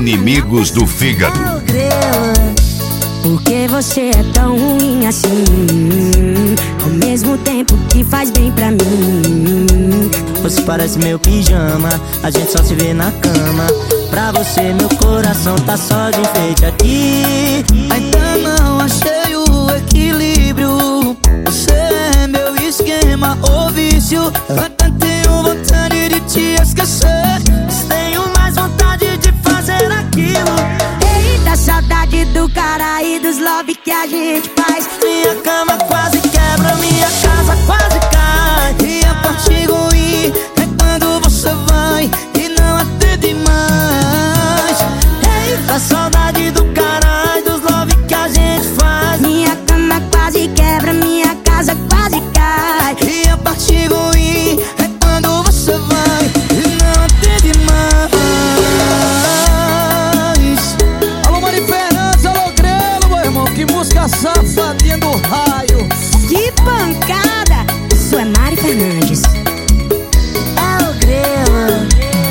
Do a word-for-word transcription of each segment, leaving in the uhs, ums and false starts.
inimigos do fígado. Por que você é tão ruim assim? Ao mesmo tempo que faz bem pra mim. Você parece meu pijama, a gente só se vê na cama. Pra você meu coração tá só de enfeite aqui. Ainda não achei o equilíbrio. Você é meu esquema ou vício. Até tenho vontade de te esquecer, mas tenho mais vontade de fazer aquilo. Eita, saudade do cara e dos love que a gente faz. Minha cama quase quebra, minha casa quase cai. E a parte ruim é quando você vai e não atende mais. Eita, saudade do cara e dos love que a gente faz. Minha cama quase quebra, minha casa quase cai. E a parte ruim é quando você vai e não atende mais. Alô, Mari Fernandes, alô, Grelo, meu irmão. Que música safadinha do raio. Que pancada! Isso é Mari Fernandes. É o Grelo.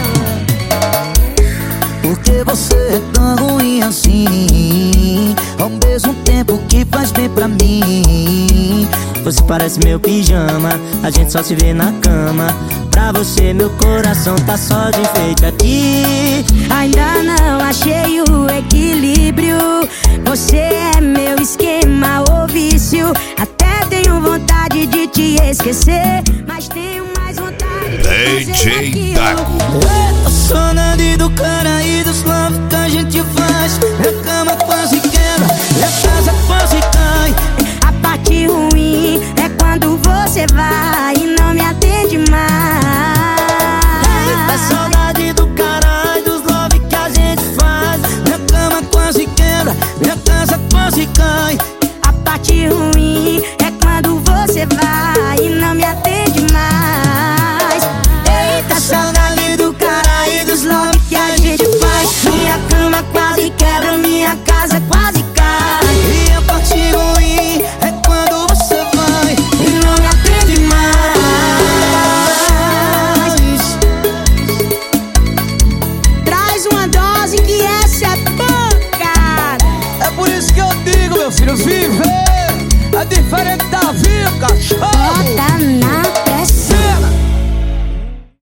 Por que você é tão ruim assim? Ao mesmo tempo que faz bem pra mim. Você parece meu pijama, a gente só se vê na cama. Pra você meu coração tá só de enfeite aqui. Ainda não achei o equilíbrio. Você é meu esquema ou vício. Até tenho vontade de te esquecer, mas tenho mais vontade de D J Dago. Eita, saudade do cara e dos love que a gente faz. Minha cama quase quebra, minha casa quase cai. A parte ruim é quando você vai e não me atende mais. Eita, saudade do cara e dos love que a gente faz. Minha cama quase quebra, minha casa quase cai. A parte ruim